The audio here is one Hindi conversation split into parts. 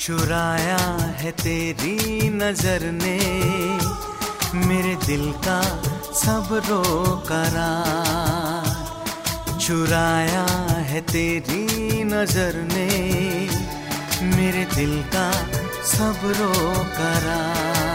चुराया है तेरी नजर ने मेरे दिल का सब्रो करार। चुराया है तेरी नजर ने मेरे दिल का सब्रो करार।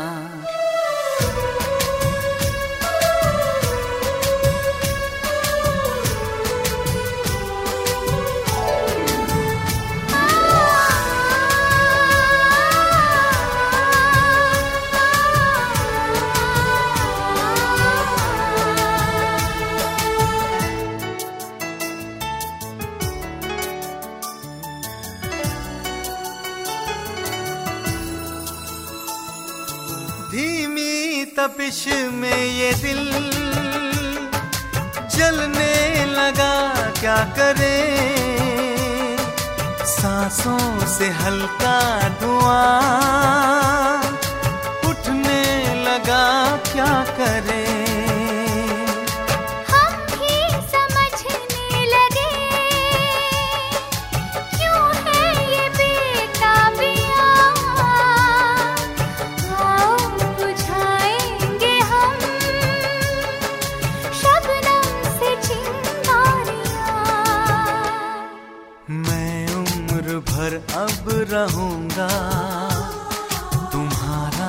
धीमी तपिश में ये दिल जलने लगा, क्या करे सांसों से हल्का धुआं उठने लगा, क्या करे। भर अब रहूंगा तुम्हारा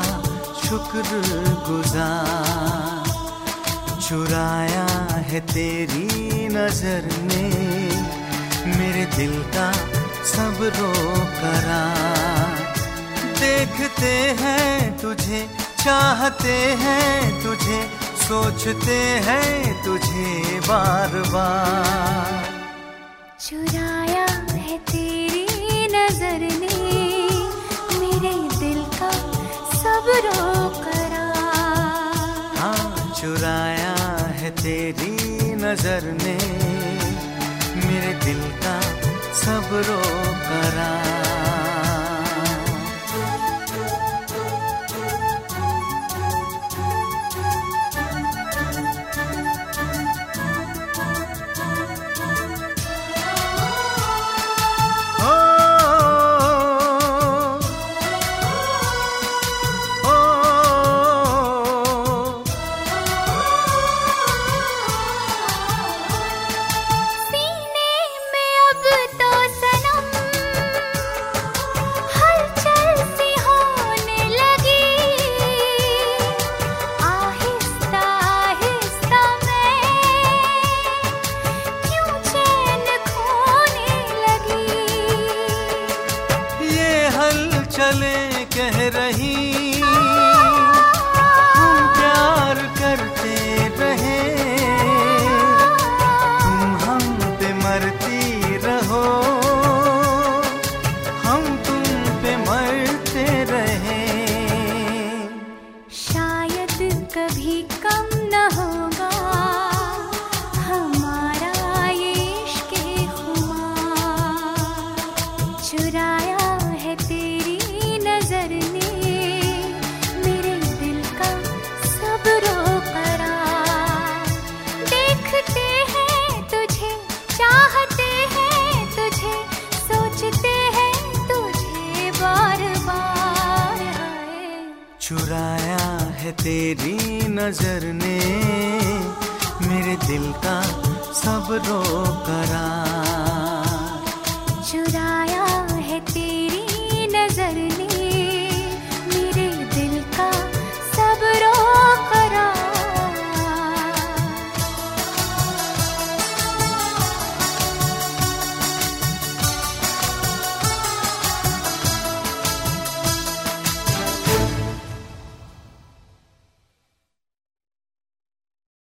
शुक्रगुजार। चुराया है तेरी नजर ने मेरे दिल का सब्रो करार। देखते हैं तुझे, चाहते हैं तुझे, सोचते हैं तुझे बार बार। चुराया है तेरी नजर ने मेरे दिल का सब्रो करार। हाँ, चुराया है तेरी नजर ने मेरे दिल का सब्रो करार। चले कह रही हम प्यार करते रहे, तुम हम पे मरती रहो, हम तुम पे मरते रहे। शायद कभी कम न होगा हमारा ये इश्क़ खुमार। चुराया है तेरी नजर ने मेरे दिल का सब्रो करार। देखते हैं तुझे, चाहते हैं तुझे, सोचते हैं तुझे बार बार। चुराया है तेरी नजर ने मेरे दिल का सब्रो करार। चुराया